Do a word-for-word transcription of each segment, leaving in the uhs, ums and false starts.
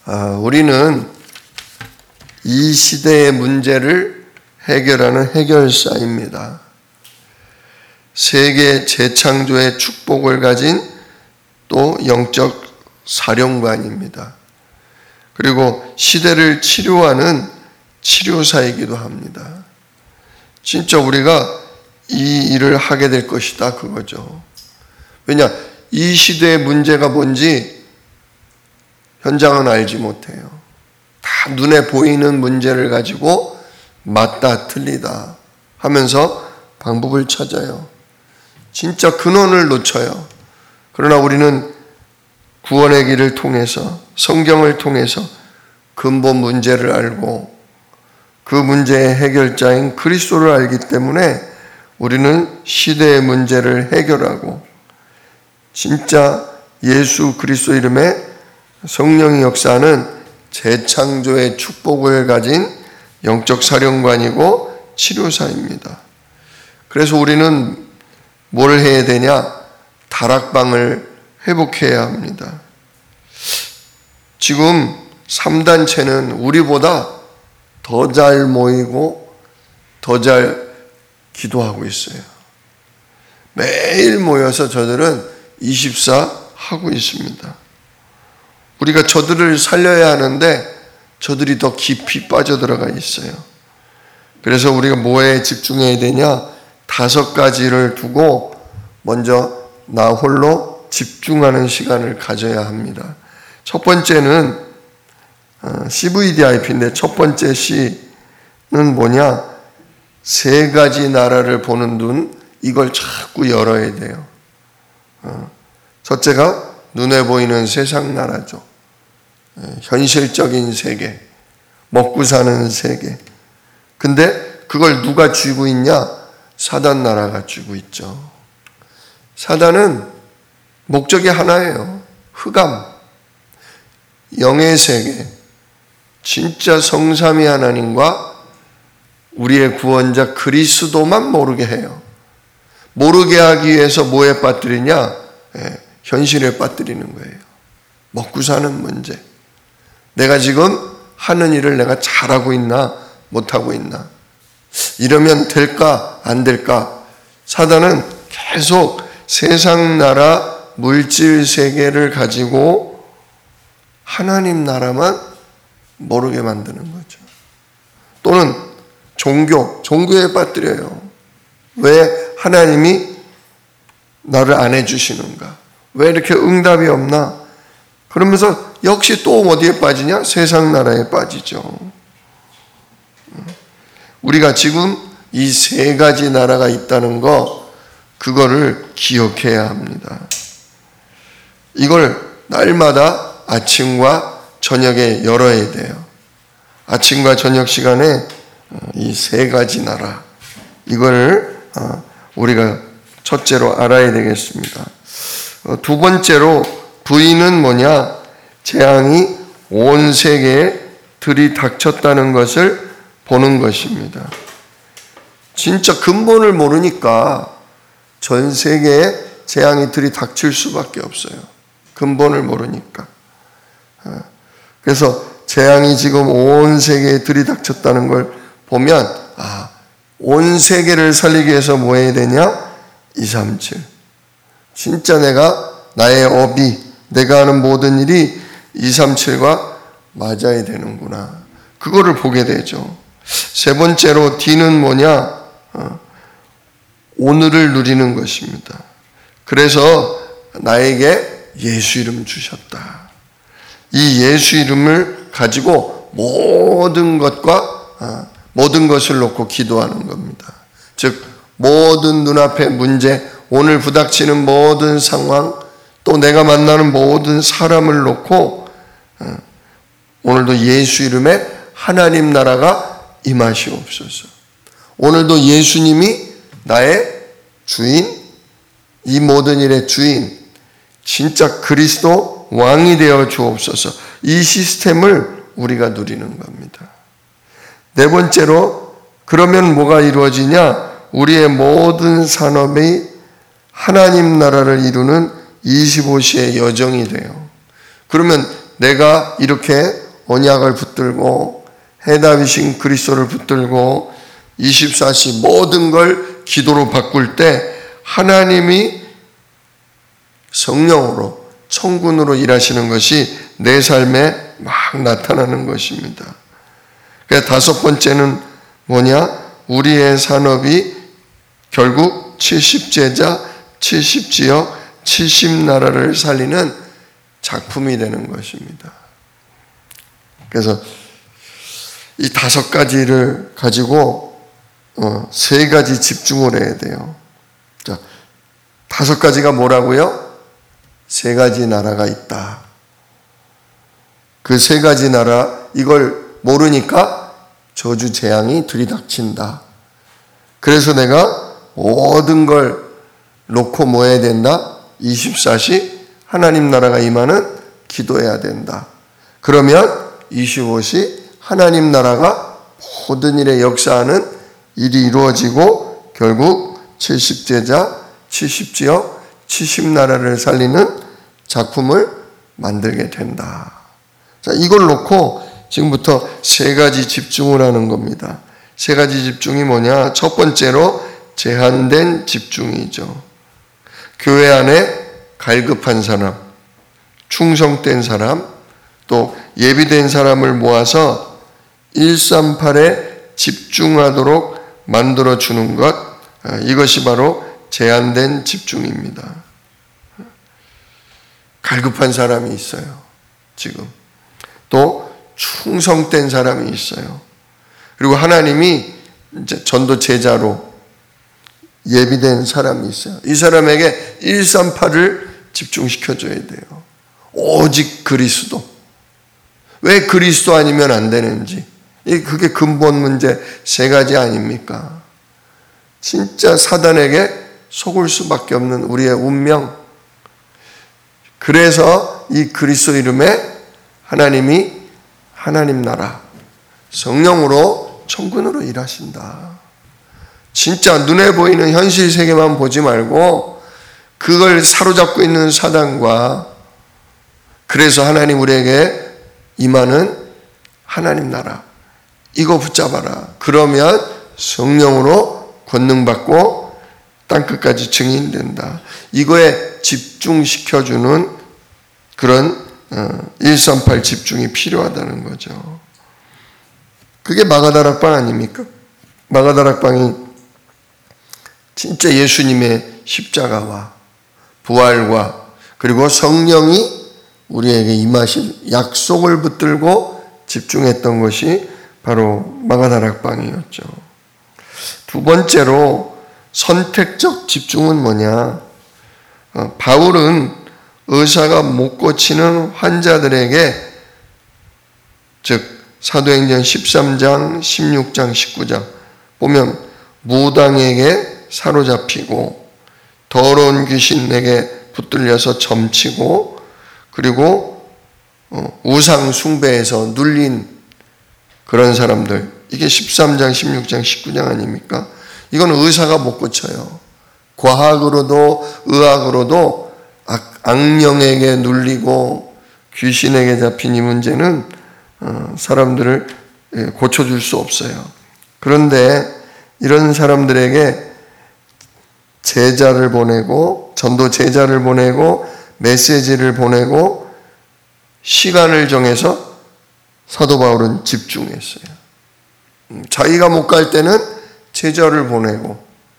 아, 우리는 이 시대의 문제를 해결하는 해결사입니다. 세계 재창조의 축복을 가진 또 영적 사령관입니다. 그리고 시대를 치료하는 치료사이기도 합니다. 진짜 우리가 이 일을 하게 될 것이다 그거죠. 왜냐? 이 시대의 문제가 뭔지 현장은 알지 못해요. 다 눈에 보이는 문제를 가지고 맞다 틀리다 하면서 방법을 찾아요. 진짜 근원을 놓쳐요. 그러나 우리는 구원의 길을 통해서 성경을 통해서 근본 문제를 알고 그 문제의 해결자인 그리스도를 알기 때문에 우리는 시대의 문제를 해결하고 진짜 예수 그리스도 이름의 성령의 역사는 재창조의 축복을 가진 영적 사령관이고 치료사입니다. 그래서 우리는 뭘 해야 되냐? 다락방을 회복해야 합니다. 지금 삼 단체는 우리보다 더 잘 모이고 더 잘 기도하고 있어요. 매일 모여서 저들은 이십사 하고 있습니다. 우리가 저들을 살려야 하는데 저들이 더 깊이 빠져들어가 있어요. 그래서 우리가 뭐에 집중해야 되냐? 다섯 가지를 두고 먼저 나 홀로 집중하는 시간을 가져야 합니다. 첫 번째는 씨브이디아이피인데 첫 번째 C는 뭐냐? 세 가지 나라를 보는 눈, 이걸 자꾸 열어야 돼요. 첫째가 눈에 보이는 세상 나라죠. 현실적인 세계, 먹고 사는 세계. 근데 그걸 누가 쥐고 있냐? 사단 나라가 쥐고 있죠. 사단은 목적이 하나예요. 흑암, 영의 세계, 진짜 성삼위 하나님과 우리의 구원자 그리스도만 모르게 해요. 모르게 하기 위해서 뭐에 빠뜨리냐? 예, 현실에 빠뜨리는 거예요. 먹고 사는 문제. 내가 지금 하는 일을 내가 잘하고 있나 못하고 있나. 이러면 될까 안 될까. 사단은 계속 세상 나라 물질 세계를 가지고 하나님 나라만 모르게 만드는 거죠. 또는 종교, 종교에 빠뜨려요. 왜 하나님이 나를 안 해주시는가? 왜 이렇게 응답이 없나? 그러면서 역시 또 어디에 빠지냐? 세상 나라에 빠지죠. 우리가 지금 이 세 가지 나라가 있다는 거, 그거를 기억해야 합니다. 이걸 날마다 아침과 저녁에 열어야 돼요. 아침과 저녁 시간에 이 세 가지 나라, 이걸 우리가 첫째로 알아야 되겠습니다. 두 번째로 V는 뭐냐? 재앙이 온 세계에 들이닥쳤다는 것을 보는 것입니다. 진짜 근본을 모르니까 전 세계에 재앙이 들이닥칠 수밖에 없어요. 근본을 모르니까. 그래서 재앙이 지금 온 세계에 들이닥쳤다는 걸 보면 아, 온 세계를 살리기 위해서 뭐 해야 되냐? 이삼칠. 진짜 내가 나의 업이 내가 하는 모든 일이 이삼칠과 맞아야 되는구나. 그거를 보게 되죠. 세 번째로 D는 뭐냐? 어, 오늘을 누리는 것입니다. 그래서 나에게 예수 이름 주셨다. 이 예수 이름을 가지고 모든 것과 어, 모든 것을 놓고 기도하는 겁니다. 즉 모든 눈앞의 문제, 오늘 부닥치는 모든 상황, 또 내가 만나는 모든 사람을 놓고 어, 오늘도 예수 이름에 하나님 나라가 임하시옵소서. 오늘도 예수님이 나의 주인, 이 모든 일의 주인, 진짜 그리스도 왕이 되어 주옵소서. 이 시스템을 우리가 누리는 겁니다. 네 번째로 그러면 뭐가 이루어지냐? 우리의 모든 산업이 하나님 나라를 이루는 이십오 시의 여정이 돼요. 그러면 내가 이렇게 언약을 붙들고 해답이신 그리스도를 붙들고 이십사 시 모든 걸 기도로 바꿀 때 하나님이 성령으로 천군으로 일하시는 것이 내 삶에 막 나타나는 것입니다. 그래서 다섯 번째는 뭐냐? 우리의 산업이 결국 칠십 제자, 칠십 지역, 칠십 나라를 살리는 작품이 되는 것입니다. 그래서 이 다섯 가지를 가지고 어, 세 가지 집중을 해야 돼요. 자, 다섯 가지가 뭐라고요? 세 가지 나라가 있다. 그 세 가지 나라, 이걸 모르니까 저주 재앙이 들이닥친다. 그래서 내가 모든 걸 놓고 뭐 해야 된다? 이십사 시 하나님 나라가 임하는 기도해야 된다. 그러면 이십오 시 하나님 나라가 모든 일에 역사하는 일이 이루어지고 결국 칠십 제자, 칠십 지역, 칠십 나라를 살리는 작품을 만들게 된다. 자, 이걸 놓고 지금부터 세 가지 집중을 하는 겁니다. 세 가지 집중이 뭐냐? 첫 번째로 제한된 집중이죠. 교회 안에 갈급한 사람, 충성된 사람, 또 예비된 사람을 모아서 일삼팔에 집중하도록 만들어주는 것, 이것이 바로 제한된 집중입니다. 갈급한 사람이 있어요. 지금. 또 충성된 사람이 있어요. 그리고 하나님이 이제 전도 제자로 예비된 사람이 있어요. 이 사람에게 일삼팔을 집중시켜줘야 돼요. 오직 그리스도. 왜 그리스도 아니면 안 되는지. 그게 근본 문제 세 가지 아닙니까? 진짜 사단에게 속을 수밖에 없는 우리의 운명. 그래서 이 그리스도 이름에 하나님이 하나님 나라, 성령으로 천군으로 일하신다. 진짜 눈에 보이는 현실 세계만 보지 말고 그걸 사로잡고 있는 사단과 그래서 하나님 우리에게 임하는 하나님 나라, 이거 붙잡아라. 그러면 성령으로 권능받고 땅끝까지 증인된다. 이거에 집중시켜주는 그런 일삼팔 집중이 필요하다는 거죠. 그게 마가다락방 아닙니까? 마가다락방이 진짜 예수님의 십자가와 부활과 그리고 성령이 우리에게 임하실 약속을 붙들고 집중했던 것이 바로 마가다락방이었죠. 두 번째로 선택적 집중은 뭐냐? 어, 바울은 의사가 못 고치는 환자들에게, 즉 사도행전 십삼 장, 십육 장, 십구 장 보면 무당에게 사로잡히고 더러운 귀신에게 붙들려서 점치고 그리고 우상 숭배에서 눌린 그런 사람들, 이게 십삼 장, 십육 장, 십구 장 아닙니까? 이건 의사가 못 고쳐요. 과학으로도 의학으로도 악령에게 눌리고 귀신에게 잡힌 이 문제는 사람들을 고쳐줄 수 없어요. 그런데 이런 사람들에게 제자를 보내고 전도 제자를 보내고 메시지를 보내고 시간을 정해서 사도 바울은 집중했어요. 자기가 못 갈 때는 제자를 보내고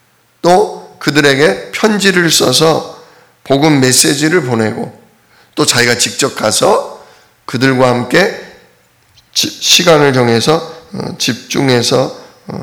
또 그들에게 편지를 써서 복음 메시지를 보내고 또 자기가 직접 가서 그들과 함께 시간을 정해서 집중해서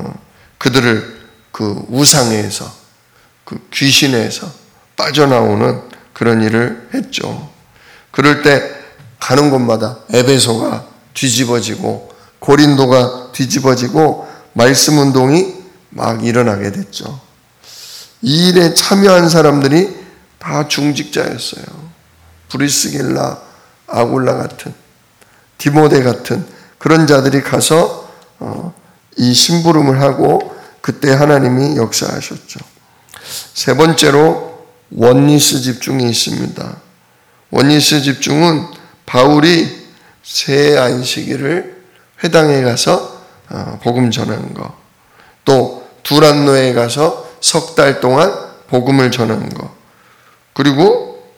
그들을 그 우상에서 그 귀신에서 빠져나오는 그런 일을 했죠. 그럴 때 가는 곳마다 에베소가 뒤집어지고 고린도가 뒤집어지고 말씀 운동이 막 일어나게 됐죠. 이 일에 참여한 사람들이 다 중직자였어요. 브리스길라, 아굴라 같은, 디모데 같은 그런 자들이 가서 이 심부름을 하고 그때 하나님이 역사하셨죠. 세 번째로 원리스 집중이 있습니다. 원리스 집중은 바울이 새 안식일을 회당에 가서 복음 전하는 거, 또 두란노에 가서 석 달 동안 복음을 전하는 거, 그리고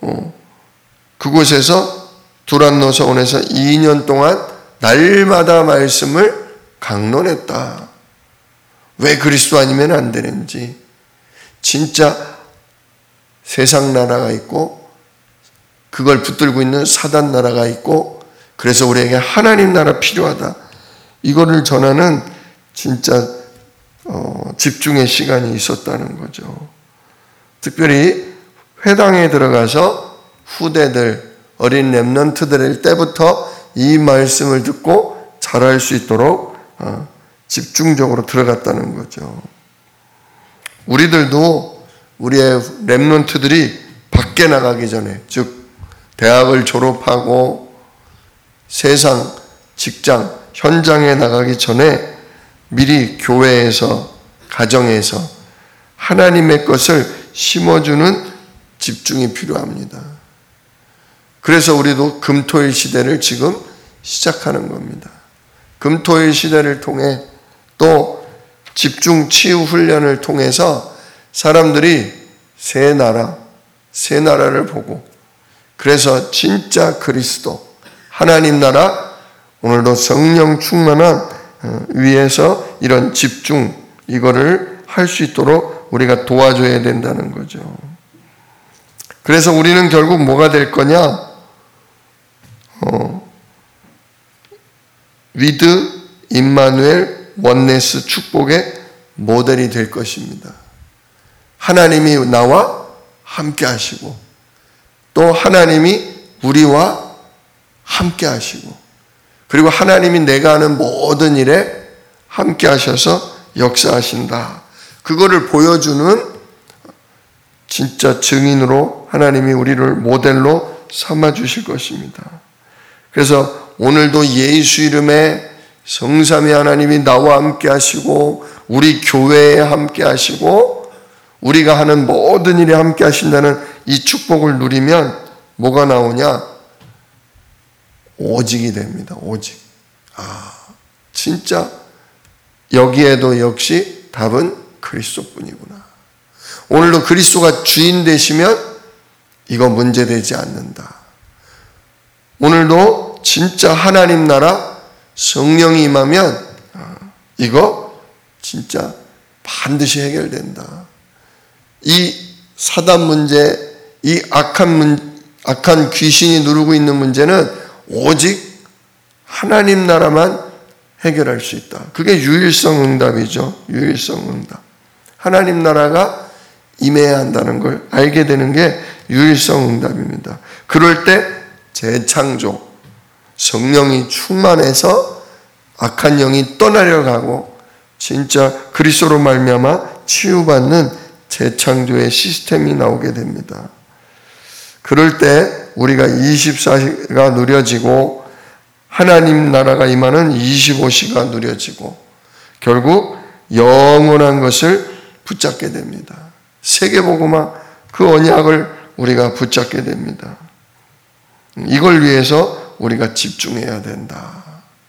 그곳에서 두란노 서원에서 이 년 동안 날마다 말씀을 강론했다. 왜 그리스도 아니면 안 되는지, 진짜 세상 나라가 있고 그걸 붙들고 있는 사단 나라가 있고, 그래서 우리에게 하나님 나라 필요하다. 이거를 전하는 진짜 어, 집중의 시간이 있었다는 거죠. 특별히 회당에 들어가서 후대들, 어린 렘넌트들 때부터 이 말씀을 듣고 잘할 수 있도록 어, 집중적으로 들어갔다는 거죠. 우리들도 우리의 렘넌트들이 밖에 나가기 전에, 즉 대학을 졸업하고 세상, 직장, 현장에 나가기 전에 미리 교회에서, 가정에서 하나님의 것을 심어주는 집중이 필요합니다. 그래서 우리도 금토일 시대를 지금 시작하는 겁니다. 금토일 시대를 통해 또 집중 치유 훈련을 통해서 사람들이 새 나라, 새 나라를 보고, 그래서 진짜 그리스도, 하나님 나라, 오늘도 성령 충만한 위에서 이런 집중, 이거를 할 수 있도록 우리가 도와줘야 된다는 거죠. 그래서 우리는 결국 뭐가 될 거냐? 어, 위드, 임마누엘, 원네스 축복의 모델이 될 것입니다. 하나님이 나와 함께 하시고, 또 하나님이 우리와 함께 하시고, 그리고 하나님이 내가 하는 모든 일에 함께 하셔서 역사하신다. 그거를 보여주는 진짜 증인으로 하나님이 우리를 모델로 삼아 주실 것입니다. 그래서 오늘도 예수 이름에 성삼위 하나님이 나와 함께 하시고 우리 교회에 함께 하시고 우리가 하는 모든 일에 함께 하신다는 이 축복을 누리면 뭐가 나오냐? 오직이 됩니다. 오직. 아, 진짜 여기에도 역시 답은 그리스도뿐이구나. 오늘도 그리스도가 주인 되시면 이거 문제되지 않는다. 오늘도 진짜 하나님 나라 성령이 임하면 이거 진짜 반드시 해결된다. 이 사단 문제, 이 악한 문, 악한 귀신이 누르고 있는 문제는 오직 하나님 나라만 해결할 수 있다. 그게 유일성 응답이죠. 유일성 응답. 하나님 나라가 임해야 한다는 걸 알게 되는 게 유일성 응답입니다. 그럴 때 재창조, 성령이 충만해서 악한 영이 떠나려 하고 진짜 그리스도로 말미암아 치유받는 재창조의 시스템이 나오게 됩니다. 그럴 때 우리가 이십사 시가 누려지고 하나님 나라가 임하는 이십오 시가 누려지고 결국 영원한 것을 붙잡게 됩니다. 세계복음화 그 언약을 우리가 붙잡게 됩니다. 이걸 위해서 우리가 집중해야 된다.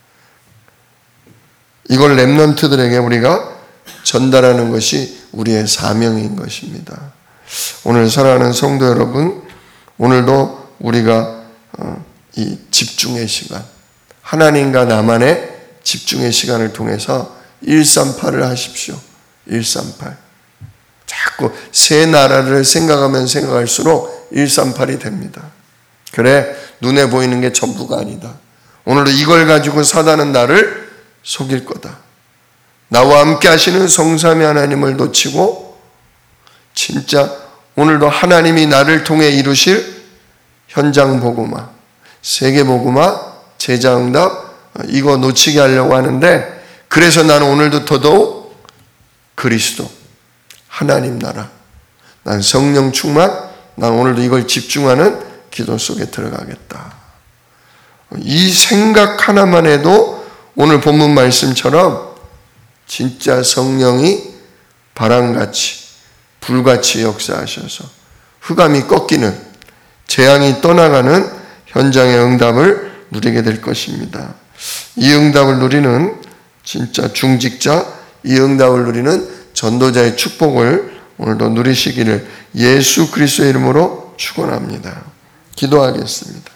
이걸 렘넌트들에게 우리가 전달하는 것이 우리의 사명인 것입니다. 오늘 사랑하는 성도 여러분, 오늘도 우리가 이 집중의 시간, 하나님과 나만의 집중의 시간을 통해서 일삼팔을 하십시오. 일삼팔. 자꾸 새 나라를 생각하면 생각할수록 일삼팔이 됩니다. 그래, 눈에 보이는 게 전부가 아니다. 오늘도 이걸 가지고 사단은 나를 속일 거다. 나와 함께 하시는 성삼위 하나님을 놓치고 진짜 오늘도 하나님이 나를 통해 이루실 현장 복음화, 세계 복음화, 제자 응답 이거 놓치게 하려고 하는데, 그래서 나는 오늘도 더더욱 그리스도, 하나님 나라, 난 성령 충만, 난 오늘도 이걸 집중하는 기도 속에 들어가겠다. 이 생각 하나만 해도 오늘 본문 말씀처럼 진짜 성령이 바람같이 불같이 역사하셔서 흑암이 꺾이는, 재앙이 떠나가는 현장의 응답을 누리게 될 것입니다. 이 응답을 누리는 진짜 중직자, 이 응답을 누리는 전도자의 축복을 오늘도 누리시기를 예수 그리스도의 이름으로 축원합니다. 기도하겠습니다.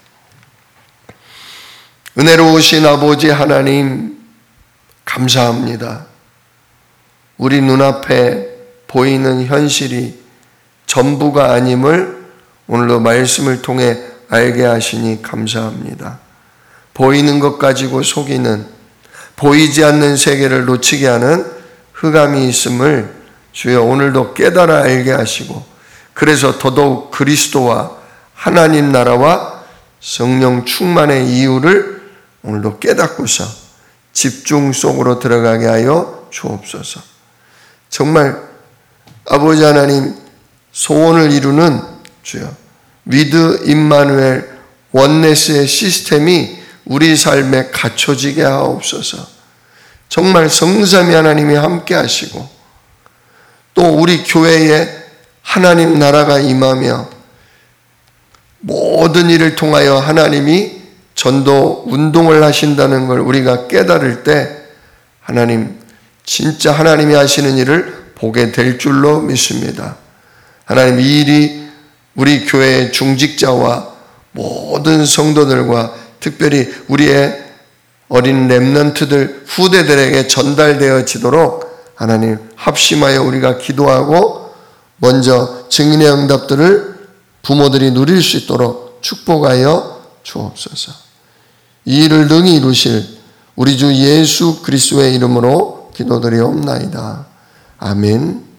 은혜로우신 아버지 하나님, 감사합니다. 우리 눈앞에 보이는 현실이 전부가 아님을 오늘도 말씀을 통해 알게 하시니 감사합니다. 보이는 것 가지고 속이는, 보이지 않는 세계를 놓치게 하는 흑암이 있음을 주여 오늘도 깨달아 알게 하시고, 그래서 더더욱 그리스도와 하나님 나라와 성령 충만의 이유를 오늘도 깨닫고서 집중 속으로 들어가게 하여 주옵소서. 정말 아버지 하나님, 소원을 이루는 주여 위드 임마누엘 원네스의 시스템이 우리 삶에 갖춰지게 하옵소서. 정말 성삼위 하나님이 함께 하시고 또 우리 교회에 하나님 나라가 임하며 모든 일을 통하여 하나님이 전도 운동을 하신다는 걸 우리가 깨달을 때 하나님, 진짜 하나님이 하시는 일을 보게 될 줄로 믿습니다. 하나님, 이 일이 우리 교회의 중직자와 모든 성도들과 특별히 우리의 어린 렘넌트들, 후대들에게 전달되어지도록 하나님 합심하여 우리가 기도하고 먼저 증인의 응답들을 부모들이 누릴 수 있도록 축복하여 주옵소서. 이 일을 능히 이루실 우리 주 예수 그리스도의 이름으로 기도드리옵나이다. 아멘.